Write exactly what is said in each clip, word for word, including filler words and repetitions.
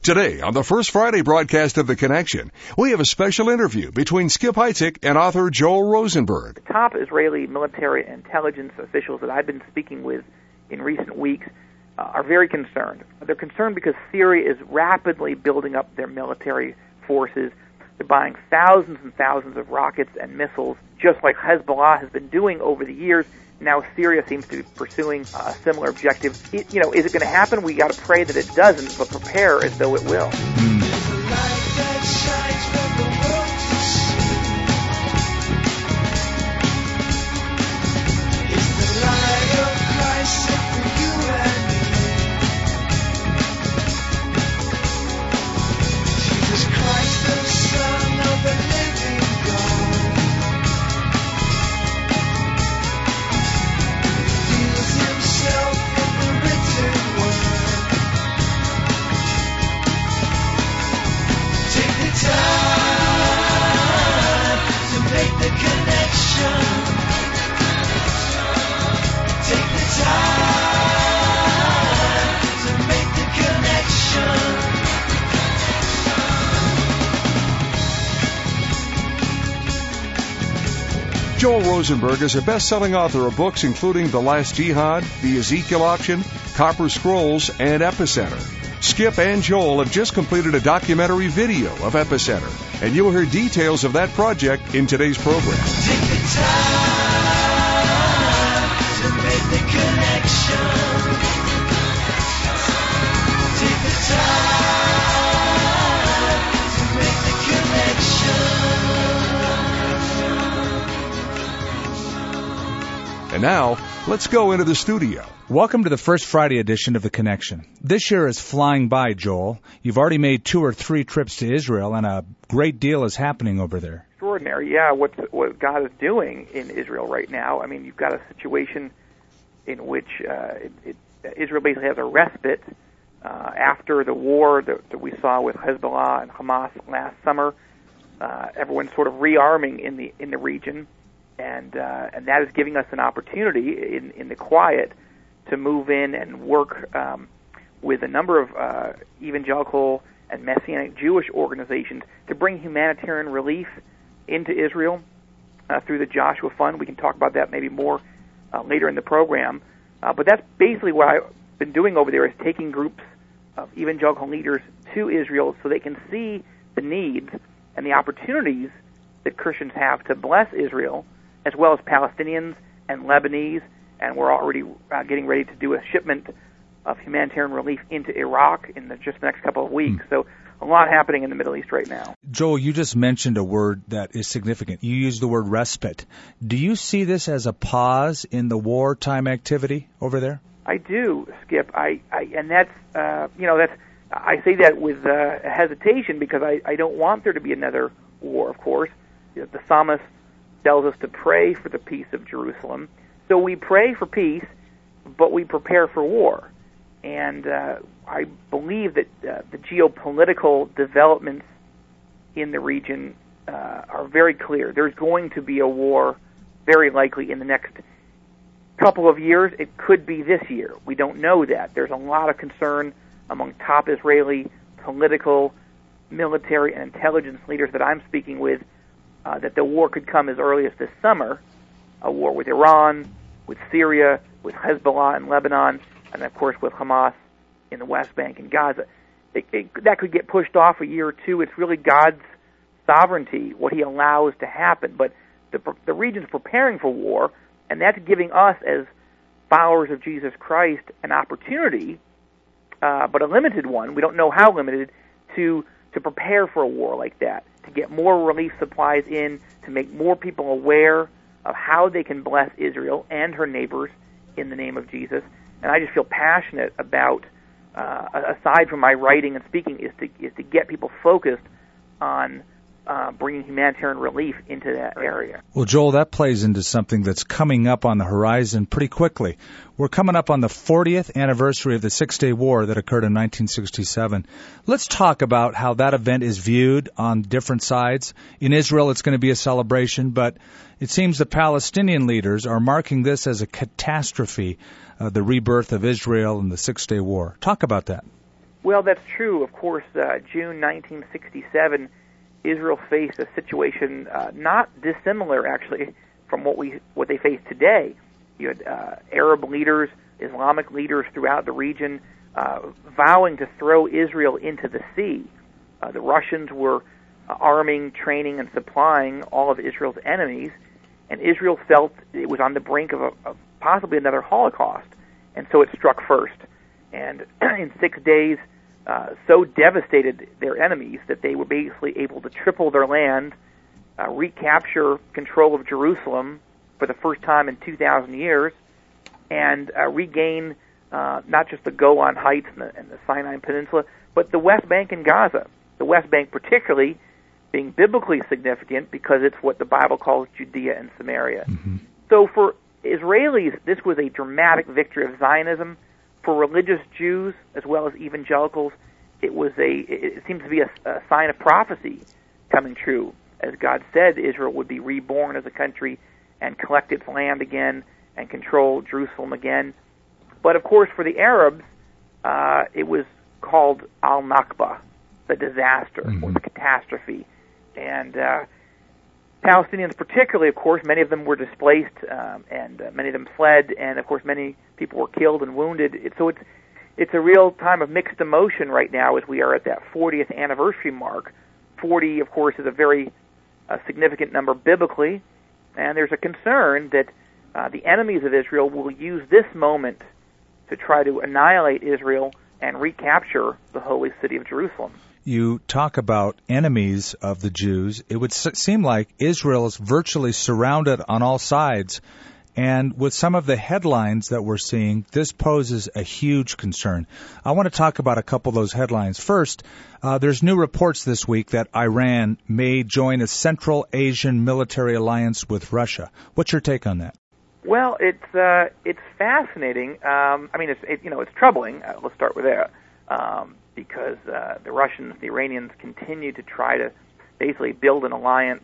Today, on the First Friday broadcast of The Connection, we have a special interview between Skip Heitzig and author Joel Rosenberg. Top Israeli military intelligence officials that I've been speaking with in recent weeks uh, are very concerned. They're concerned because Syria is rapidly building up their military forces. They're buying thousands and thousands of rockets and missiles, just like Hezbollah has been doing over the years. Now Syria seems to be pursuing a similar objective. It, you know, is it going to happen? We got to pray that it doesn't, but prepare as though it will. Mm. Joel Rosenberg is a best-selling author of books including The Last Jihad, The Ezekiel Auction, Copper Scrolls, and Epicenter. Skip and Joel have just completed a documentary video of Epicenter, and you'll hear details of that project in today's program. Take the time to make the connection. Take the time to make the connection. And now, let's go into the studio. Welcome to the First Friday edition of The Connection. This year is flying by, Joel. You've already made two or three trips to Israel, and a great deal is happening over there. Extraordinary, yeah, what, what God is doing in Israel right now. I mean, you've got a situation in which uh, it, it, Israel basically has a respite uh, after the war that, that we saw with Hezbollah and Hamas last summer. Uh, everyone's sort of rearming in the in the region, and uh, and that is giving us an opportunity in, in the quiet to move in and work um, with a number of uh, evangelical and Messianic Jewish organizations to bring humanitarian relief into Israel uh, through the Joshua Fund. We can talk about that maybe more uh, later in the program. Uh, but that's basically what I've been doing over there, is taking groups of evangelical leaders to Israel so they can see the needs and the opportunities that Christians have to bless Israel, as well as Palestinians and Lebanese. And we're already uh, getting ready to do a shipment of humanitarian relief into Iraq in the, just the next couple of weeks. Mm. So a lot happening in the Middle East right now. Joel, you just mentioned a word that is significant. You used the word respite. Do you see this as a pause in the wartime activity over there? I do, Skip. I, I and that's uh, you know that's I say that with uh, hesitation because I, I don't want there to be another war. Of course, you know, the psalmist tells us to pray for the peace of Jerusalem. So we pray for peace, but we prepare for war. And uh, I believe that uh, the geopolitical developments in the region uh, are very clear. There's going to be a war very likely in the next couple of years. It could be this year. We don't know that. There's a lot of concern among top Israeli political, military, and intelligence leaders that I'm speaking with uh, that the war could come as early as this summer. A war with Iran, with Syria, with Hezbollah in Lebanon, and of course with Hamas in the West Bank and Gaza. It, it, that could get pushed off a year or two. It's really God's sovereignty, what He allows to happen. But the, the region's preparing for war, and that's giving us as followers of Jesus Christ an opportunity, uh, but a limited one. We don't know how limited, to to prepare for a war like that, to get more relief supplies in, to make more people aware of how they can bless Israel and her neighbors in the name of Jesus. And I just feel passionate about, uh, aside from my writing and speaking, is to is to get people focused on uh, bringing humanitarian relief into that area. Well, Joel, that plays into something that's coming up on the horizon pretty quickly. We're coming up on the fortieth anniversary of the Six-Day War that occurred in nineteen sixty-seven. Let's talk about how that event is viewed on different sides. In Israel, it's going to be a celebration, but it seems the Palestinian leaders are marking this as a catastrophe, uh, the rebirth of Israel and the Six-Day War. Talk about that. Well, that's true. Of course, uh, June nineteen sixty-seven, Israel faced a situation uh, not dissimilar, actually, from what we what they face today. You had uh, Arab leaders, Islamic leaders throughout the region uh, vowing to throw Israel into the sea. Uh, the Russians were uh, arming, training, and supplying all of Israel's enemies, and Israel felt it was on the brink of, a, of possibly another Holocaust, and so it struck first. And in six days, uh, so devastated their enemies that they were basically able to triple their land, uh, recapture control of Jerusalem for the first time in two thousand years, and uh, regain uh, not just the Golan Heights and the, and the Sinai Peninsula, but the West Bank and Gaza. The West Bank particularly being biblically significant because it's what the Bible calls Judea and Samaria. Mm-hmm. So for Israelis, this was a dramatic victory of Zionism. For religious Jews as well as evangelicals, it was a. It seems to be a, a sign of prophecy coming true, as God said Israel would be reborn as a country and collect its land again and control Jerusalem again. But of course, for the Arabs, uh, it was called Al-Nakba, the disaster mm-hmm. or the catastrophe, and uh, Palestinians particularly, of course, many of them were displaced, um, and uh, many of them fled, and of course many people were killed and wounded. It, so it's it's a real time of mixed emotion right now as we are at that fortieth anniversary mark. forty, of course, is a very uh, significant number biblically, and there's a concern that uh, the enemies of Israel will use this moment to try to annihilate Israel and recapture the holy city of Jerusalem. You talk about enemies of the Jews. It would seem like Israel is virtually surrounded on all sides. And with some of the headlines that we're seeing, this poses a huge concern. I want to talk about a couple of those headlines. First, uh, there's new reports this week that Iran may join a Central Asian military alliance with Russia. What's your take on that? Well, it's uh, it's fascinating. Um, I mean, it's it, you know it's troubling. Uh, let's start with that. Um, because uh, the Russians, the Iranians, continue to try to basically build an alliance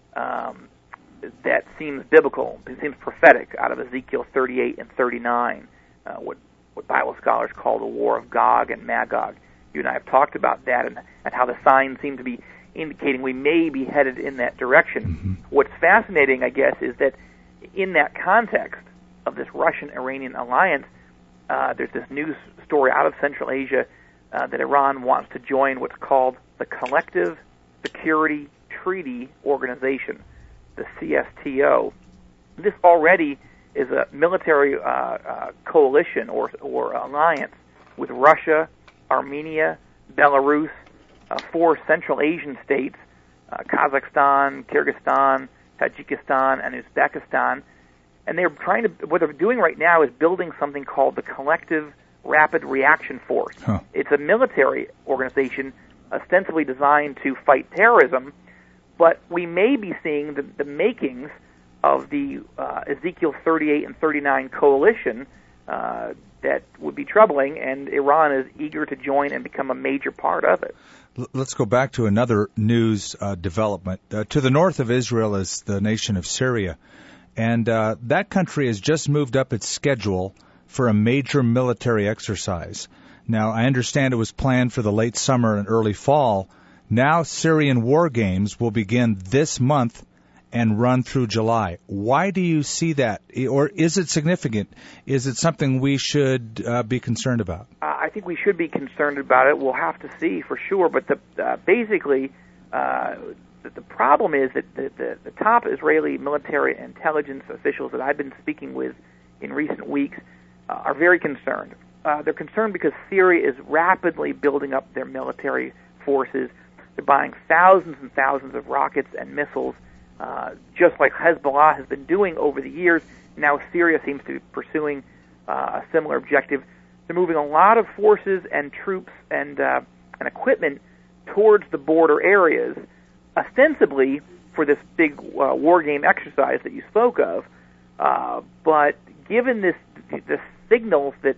um, that seems biblical, it seems prophetic, out of Ezekiel thirty-eight and thirty-nine, uh, what, what Bible scholars call the war of Gog and Magog. You and I have talked about that and, and how the signs seem to be indicating we may be headed in that direction. Mm-hmm. What's fascinating, I guess, is that in that context of this Russian-Iranian alliance, uh, there's this news story out of Central Asia Uh, that Iran wants to join what's called the Collective Security Treaty Organization, the C S T O. This already is a military uh, uh, coalition or, or alliance with Russia, Armenia, Belarus, uh, four Central Asian states, uh, Kazakhstan, Kyrgyzstan, Tajikistan, and Uzbekistan. And they're trying to, what they're doing right now is building something called the Collective Rapid Reaction Force. Huh. It's a military organization ostensibly designed to fight terrorism, but we may be seeing the, the makings of the uh, Ezekiel thirty-eight and thirty-nine coalition uh, that would be troubling, and Iran is eager to join and become a major part of it. Let's go back to another news uh, development. Uh, to the north of Israel is the nation of Syria, and uh, that country has just moved up its schedule for a major military exercise. Now, I understand it was planned for the late summer and early fall. Now, Syrian war games will begin this month and run through July. Why do you see that? Or is it significant? Is it something we should uh, be concerned about? Uh, I think we should be concerned about it. We'll have to see for sure. But the, uh, basically, uh, the, the problem is that the, the, the top Israeli military intelligence officials that I've been speaking with in recent weeks Uh, are very concerned. Uh, they're concerned because Syria is rapidly building up their military forces. They're buying thousands and thousands of rockets and missiles, uh, just like Hezbollah has been doing over the years. Now Syria seems to be pursuing uh, a similar objective. They're moving a lot of forces and troops and, uh, and equipment towards the border areas, ostensibly for this big uh, war game exercise that you spoke of. Uh, but given this the signals that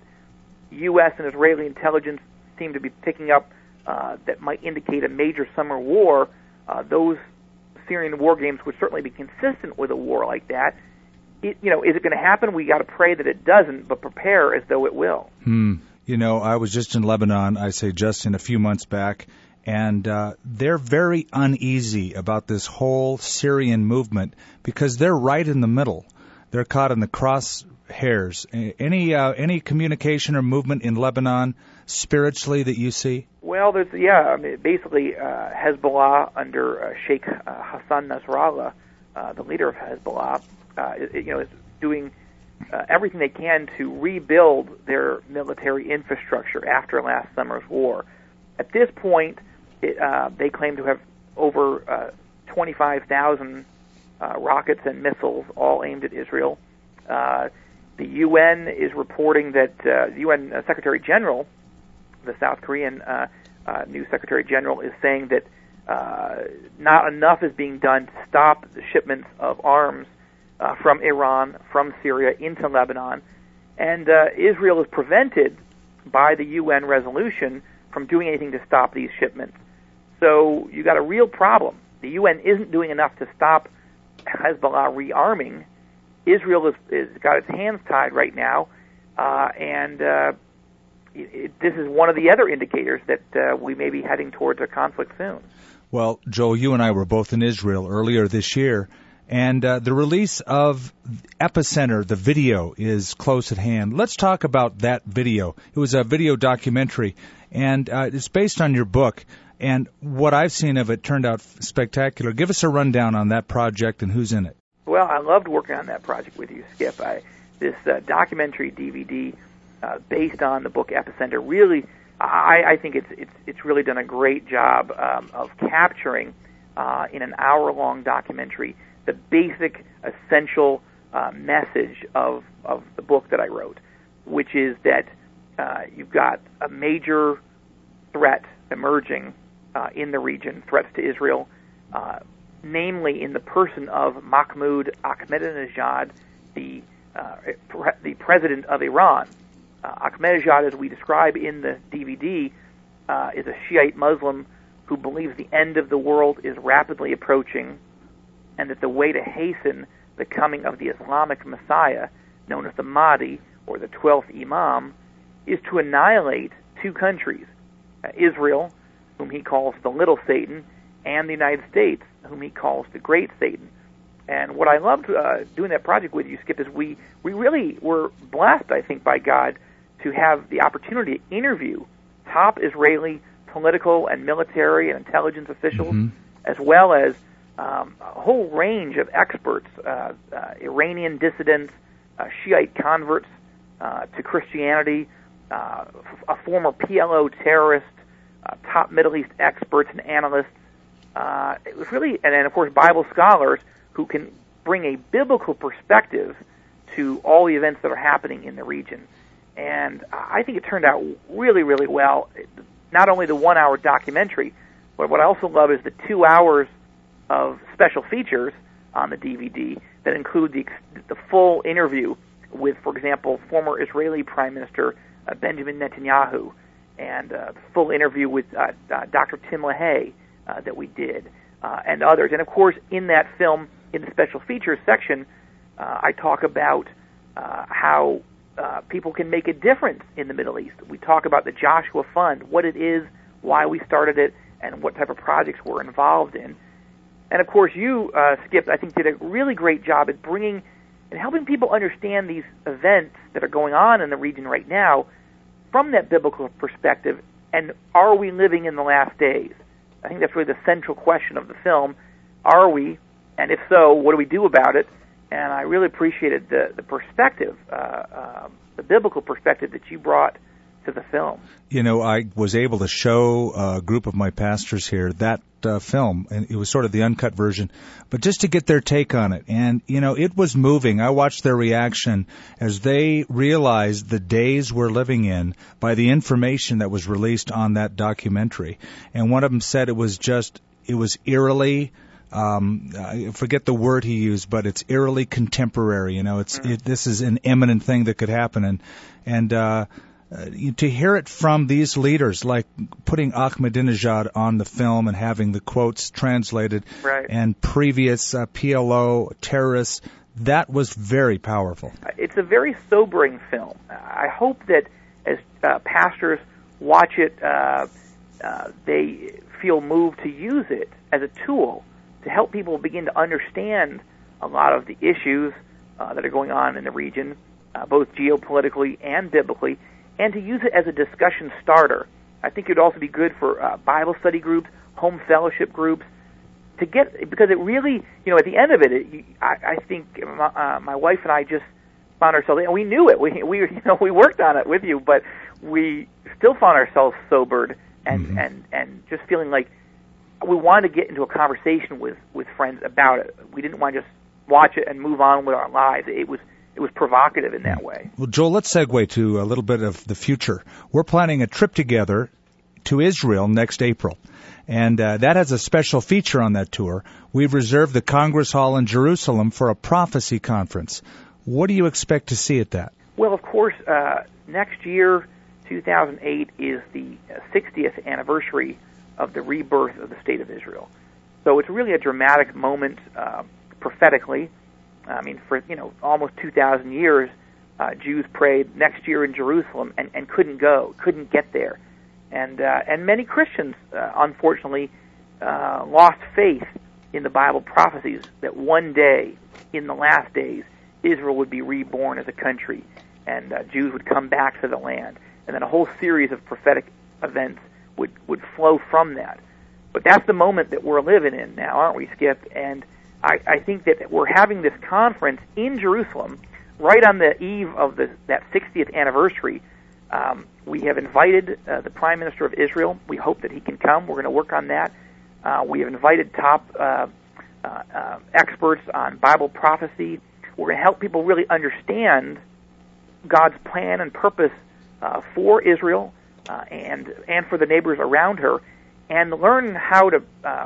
U S and Israeli intelligence seem to be picking up uh, that might indicate a major summer war, uh, those Syrian war games would certainly be consistent with a war like that. It, you know, is it going to happen? We got to pray that it doesn't, but prepare as though it will. Hmm. You know, I was just in Lebanon, I say just in a few months back, and uh, they're very uneasy about this whole Syrian movement because they're right in the middle. They're caught in the crosshairs. Any uh, any communication or movement in Lebanon spiritually that you see? Well, there's yeah. I mean, basically, uh, Hezbollah under uh, Sheikh uh, Hassan Nasrallah, uh, the leader of Hezbollah, uh, you know, is doing uh, everything they can to rebuild their military infrastructure after last summer's war. At this point, it, uh, they claim to have over uh, twenty-five thousand uh, rockets and missiles, all aimed at Israel. Uh, the U N is reporting that uh, the U N Secretary General, the South Korean uh, uh, new Secretary General, is saying that uh, not enough is being done to stop the shipments of arms uh, from Iran, from Syria, into Lebanon. And uh, Israel is prevented by the U N resolution from doing anything to stop these shipments. So you got a real problem. The U N isn't doing enough to stop Hezbollah rearming. Israel has is, is got its hands tied right now, uh, and uh, it, it, this is one of the other indicators that uh, we may be heading towards a conflict soon. Well, Joel, you and I were both in Israel earlier this year, and uh, the release of Epicenter, the video, is close at hand. Let's talk about that video. It was a video documentary, and uh, it's based on your book, and what I've seen of it turned out spectacular. Give us a rundown on that project and who's in it. Well, I loved working on that project with you, Skip. I, this uh, documentary D V D uh, based on the book Epicenter really, I, I think it's it's it's really done a great job um, of capturing uh, in an hour-long documentary the basic, essential uh, message of of the book that I wrote, which is that uh, you've got a major threat emerging uh, in the region, threats to Israel. Uh, namely in the person of Mahmoud Ahmadinejad, the uh, pre- the president of Iran. Uh, Ahmadinejad, as we describe in the D V D, uh, is a Shiite Muslim who believes the end of the world is rapidly approaching, and that the way to hasten the coming of the Islamic Messiah, known as the Mahdi, or the twelfth Imam, is to annihilate two countries, uh, Israel, whom he calls the little Satan, and the United States, whom he calls the great Satan. And what I loved uh, doing that project with you, Skip, is we, we really were blessed, I think, by God to have the opportunity to interview top Israeli political and military and intelligence officials, mm-hmm. as well as um, a whole range of experts, uh, uh, Iranian dissidents, uh, Shiite converts uh, to Christianity, uh, a former P L O terrorist, uh, top Middle East experts and analysts. Uh, it was really, and then of course Bible scholars who can bring a biblical perspective to all the events that are happening in the region. And I think it turned out really, really well. Not only the one-hour documentary, but what I also love is the two hours of special features on the D V D that include the the full interview with, for example, former Israeli Prime Minister uh, Benjamin Netanyahu, and uh, the full interview with uh, uh, Doctor Tim LaHaye, Uh, that we did, uh, and others. And of course, in that film, in the special features section, uh, I talk about uh, how uh, people can make a difference in the Middle East. We talk about the Joshua Fund, what it is, why we started it, and what type of projects we're involved in. And of course, you, uh, Skip, I think did a really great job at bringing and helping people understand these events that are going on in the region right now from that biblical perspective, and are we living in the last days? I think that's really the central question of the film. Are we? And if so, what do we do about it? And I really appreciated the, the perspective, uh, uh, the biblical perspective that you brought to the film. You know, I was able to show a group of my pastors here that uh, film, and it was sort of the uncut version, but just to get their take on it. And, you know, it was moving. I watched their reaction as they realized the days we're living in by the information that was released on that documentary. And one of them said it was just, it was eerily, um, I forget the word he used, but it's eerily contemporary. You know, it's, mm-hmm. it, this is an imminent thing that could happen. And, and, uh, Uh, to hear it from these leaders, like putting Ahmadinejad on the film and having the quotes translated, right. and previous uh, P L O terrorists, that was very powerful. It's a very sobering film. I hope that as uh, pastors watch it, uh, uh, they feel moved to use it as a tool to help people begin to understand a lot of the issues uh, that are going on in the region, uh, both geopolitically and biblically, and to use it as a discussion starter. I think it would also be good for uh, Bible study groups, home fellowship groups, to get, because it really, you know, at the end of it, it I, I think my, uh, my wife and I just found ourselves, and we knew it, we, we, you know, we worked on it with you, but we still found ourselves sobered and, mm-hmm. and, and just feeling like we wanted to get into a conversation with, with friends about it. We didn't want to just watch it and move on with our lives. It was it was provocative in that way. Well, Joel, let's segue to a little bit of the future. We're planning a trip together to Israel next April, and uh, that has a special feature on that tour. We've reserved the Congress Hall in Jerusalem for a prophecy conference. What do you expect to see at that? Well, of course, uh, next year, two thousand eight, is the sixtieth anniversary of the rebirth of the State of Israel. So it's really a dramatic moment uh, prophetically. I mean, for you know almost two thousand years, uh, Jews prayed next year in Jerusalem and, and couldn't go, couldn't get there. And uh, and many Christians, uh, unfortunately, uh, lost faith in the Bible prophecies that one day, in the last days, Israel would be reborn as a country, and uh, Jews would come back to the land. And then a whole series of prophetic events would, would flow from that. But that's the moment that we're living in now, aren't we, Skip? And I, I think that we're having this conference in Jerusalem right on the eve of the, that sixtieth anniversary. Um, we have invited uh, the Prime Minister of Israel. We hope that he can come. We're going to work on that. Uh, we have invited top uh, uh, uh, experts on Bible prophecy. We're going to help people really understand God's plan and purpose uh, for Israel uh, and and for the neighbors around her, and learn how to uh,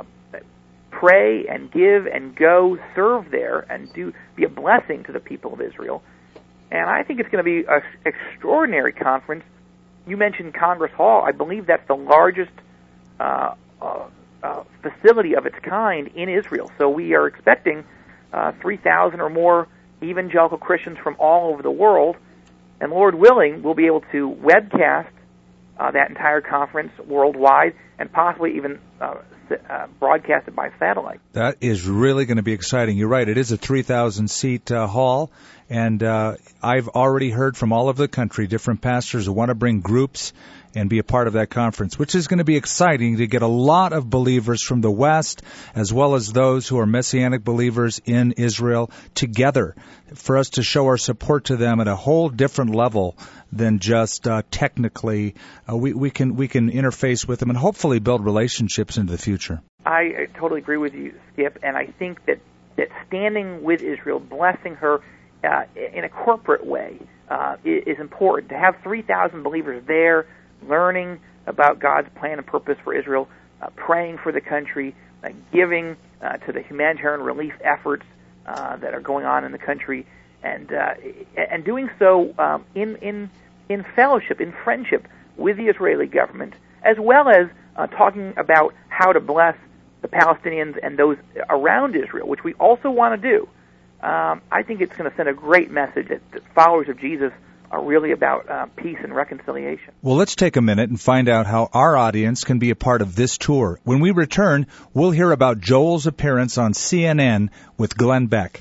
pray and give and go serve there and do be a blessing to the people of Israel. And I think it's going to be an extraordinary conference. You mentioned Congress Hall. I believe that's the largest uh, uh, uh, facility of its kind in Israel. So we are expecting uh, three thousand or more evangelical Christians from all over the world. And Lord willing, we'll be able to webcast uh, that entire conference worldwide and possibly even uh, uh, broadcast it by satellite. That is really going to be exciting. You're right. It is a three thousand seat uh, hall. And uh, I've already heard from all over the country, different pastors who want to bring groups and be a part of that conference, which is going to be exciting to get a lot of believers from the West, as well as those who are Messianic believers in Israel, together for us to show our support to them at a whole different level than just uh, technically. Uh, we, we can we can interface with them and hopefully build relationships into the future. I, I totally agree with you, Skip, and I think that, that standing with Israel, blessing her, Uh, in a corporate way uh, is important. To have three thousand believers there learning about God's plan and purpose for Israel, uh, praying for the country, uh, giving uh, to the humanitarian relief efforts uh, that are going on in the country, and uh, and doing so um, in, in, in fellowship, in friendship with the Israeli government, as well as uh, talking about how to bless the Palestinians and those around Israel, which we also want to do. Um, I think it's going to send a great message that, that followers of Jesus are really about uh, peace and reconciliation. Well, let's take a minute and find out how our audience can be a part of this tour. When we return, we'll hear about Joel's appearance on C N N with Glenn Beck.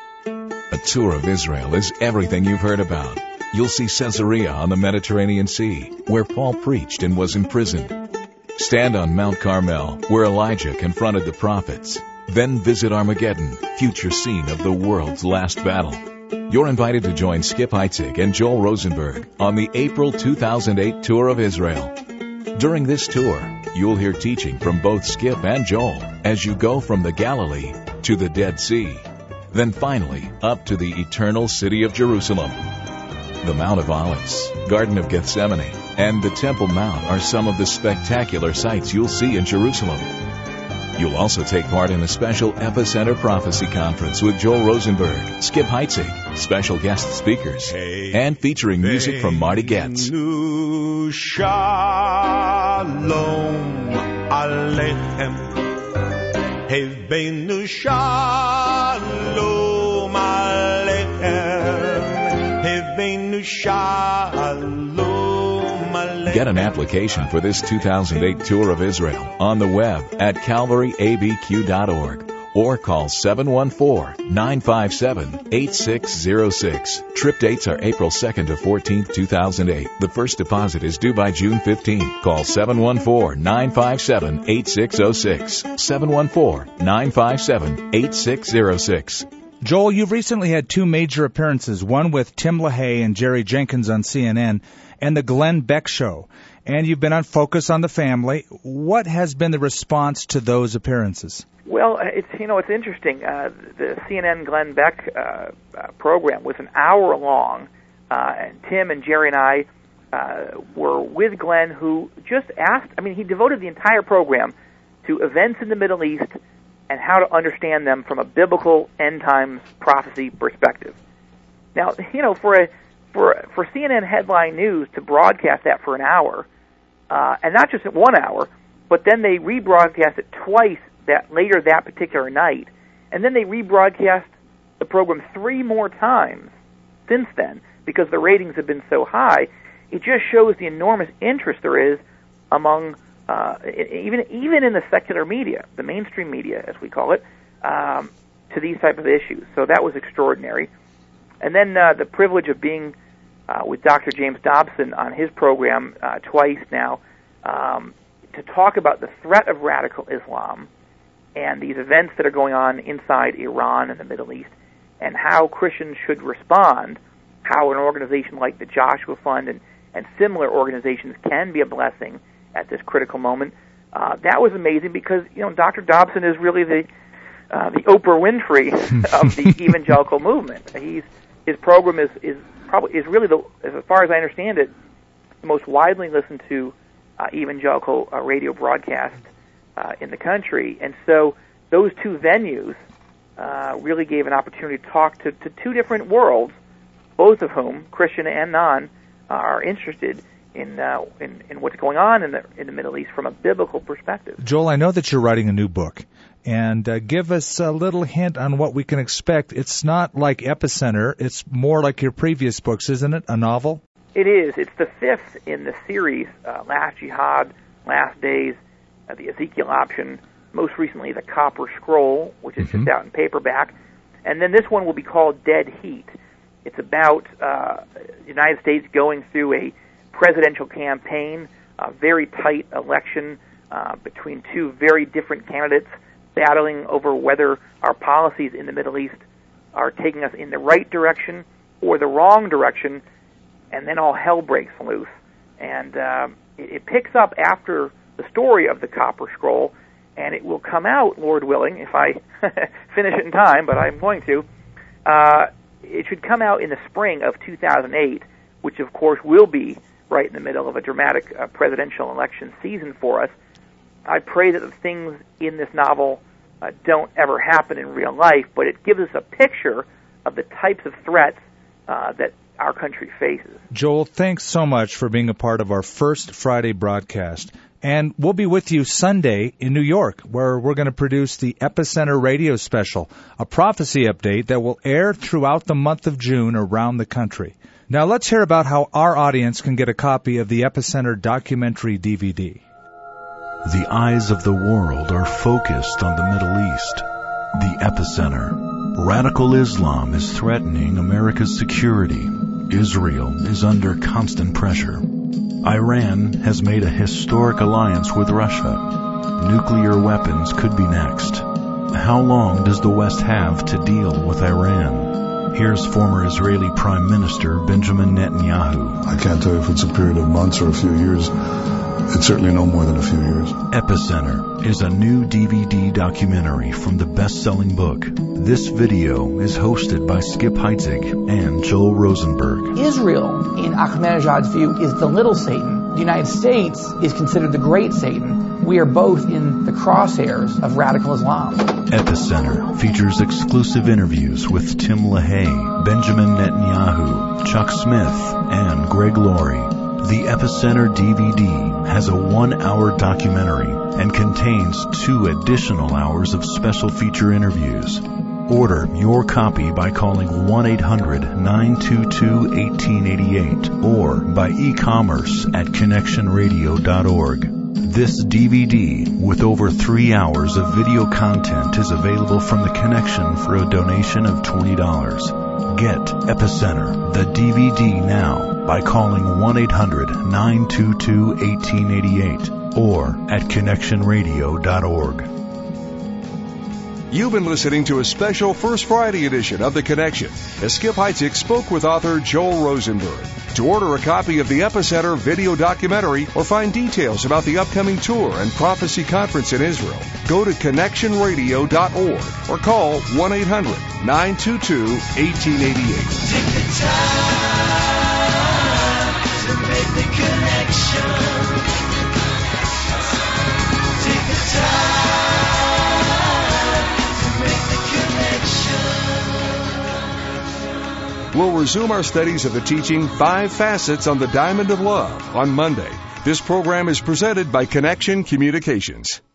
A tour of Israel is everything you've heard about. You'll see Caesarea on the Mediterranean Sea, where Paul preached and was imprisoned. Stand on Mount Carmel, where Elijah confronted the prophets. Then visit Armageddon, future scene of the world's last battle. You're invited to join Skip Heitzig and Joel Rosenberg on the April two thousand eight Tour of Israel. During this tour, you'll hear teaching from both Skip and Joel as you go from the Galilee to the Dead Sea, then finally up to the eternal city of Jerusalem. The Mount of Olives, Garden of Gethsemane, and the Temple Mount are some of the spectacular sights you'll see in Jerusalem. You'll also take part in a special Epicenter Prophecy Conference with Joel Rosenberg, Skip Heitzig, special guest speakers, and featuring music from Marty Goetz. Shalom Aleichem. Heveinu Shalom Aleichem. Heveinu Shalom Get an application for this two thousand eight Tour of Israel on the web at calvary a b q dot org or call seven one four, nine five seven, eight six zero six. Trip dates are April second to fourteenth, two thousand eight. The first deposit is due by June fifteenth. Call seven one four, nine five seven, eight six zero six. seven one four, nine five seven, eight six zero six. Joel, you've recently had two major appearances, one with Tim LaHaye and Jerry Jenkins on C N N, and the Glenn Beck Show. And you've been on Focus on the Family. What has been the response to those appearances? Well, it's you know it's interesting. Uh, the C N N Glenn Beck uh, uh, program was an hour long, uh, and Tim and Jerry and I uh, were with Glenn, who just asked. I mean, he devoted the entire program to events in the Middle East and how to understand them from a biblical end times prophecy perspective. Now, you know, for a for for C N N headline news to broadcast that for an hour, uh, and not just at one hour, but then they rebroadcast it twice that later that particular night, and then they rebroadcast the program three more times since then because the ratings have been so high. It just shows the enormous interest there is among uh, even even in the secular media, the mainstream media, as we call it, um, to these type of issues. So that was extraordinary. And then uh, the privilege of being uh, with Doctor James Dobson on his program uh, twice now um, to talk about the threat of radical Islam and these events that are going on inside Iran and the Middle East, and how Christians should respond, how an organization like the Joshua Fund and, and similar organizations can be a blessing at this critical moment. Uh, that was amazing because, you know, Doctor Dobson is really the uh, the Oprah Winfrey of the evangelical movement. He's his program is, is probably is really the, as far as I understand it, the most widely listened to uh, evangelical uh, radio broadcast Uh, in the country. And so those two venues uh, really gave an opportunity to talk to, to two different worlds, both of whom, Christian and non, uh, are interested in, uh, in in what's going on in the in the Middle East from a biblical perspective. Joel, I know that you're writing a new book, and uh, give us a little hint on what we can expect. It's not like Epicenter. It's more like your previous books, isn't it? A novel? It is. It's the fifth in the series, uh, Last Jihad, Last Days, Uh, the Ezekiel option, most recently the Copper Scroll, which is mm-hmm. just out in paperback. And then this one will be called Dead Heat. It's about uh, the United States going through a presidential campaign, a very tight election uh, between two very different candidates battling over whether our policies in the Middle East are taking us in the right direction or the wrong direction, and then all hell breaks loose. And uh, it, it picks up after the story of the Copper Scroll, and it will come out, Lord willing, if I finish it in time, but I'm going to. Uh, it should come out in the spring of two thousand eight, which of course will be right in the middle of a dramatic uh, presidential election season for us. I pray that the things in this novel uh, don't ever happen in real life, but it gives us a picture of the types of threats uh, that our country faces. Joel, thanks so much for being a part of our first Friday broadcast. And we'll be with you Sunday in New York, where we're going to produce the Epicenter Radio Special, a prophecy update that will air throughout the month of June around the country. Now let's hear about how our audience can get a copy of the Epicenter documentary D V D. The eyes of the world are focused on the Middle East, the epicenter. Radical Islam is threatening America's security. Israel is under constant pressure. Iran has made a historic alliance with Russia. Nuclear weapons could be next. How long does the West have to deal with Iran? Here's former Israeli Prime Minister Benjamin Netanyahu. I can't tell you if it's a period of months or a few years. It's certainly no more than a few years. Epicenter is a new D V D documentary from the best-selling book. This video is hosted by Skip Heitzig and Joel Rosenberg. Israel, in Ahmadinejad's view, is the little Satan. The United States is considered the great Satan. We are both in the crosshairs of radical Islam. Epicenter features exclusive interviews with Tim LaHaye, Benjamin Netanyahu, Chuck Smith, and Greg Laurie. The Epicenter D V D has a one-hour documentary and contains two additional hours of special feature interviews. Order your copy by calling one eight hundred nine two two one eight eight eight or by e-commerce at connection radio dot org. This D V D, with over three hours of video content, is available from the Connection for a donation of twenty dollars. Get Epicenter, the D V D, now by calling one eight hundred nine two two one eight eight eight or at connection radio dot org. You've been listening to a special First Friday edition of The Connection, as Skip Heitzig spoke with author Joel Rosenberg. To order a copy of the Epicenter video documentary or find details about the upcoming tour and prophecy conference in Israel, go to connection radio dot org or call one eight hundred nine two two one eight eight eight. Take the time to make the connection. Take the time. We'll resume our studies of the teaching Five Facets on the Diamond of Love on Monday. This program is presented by Connection Communications.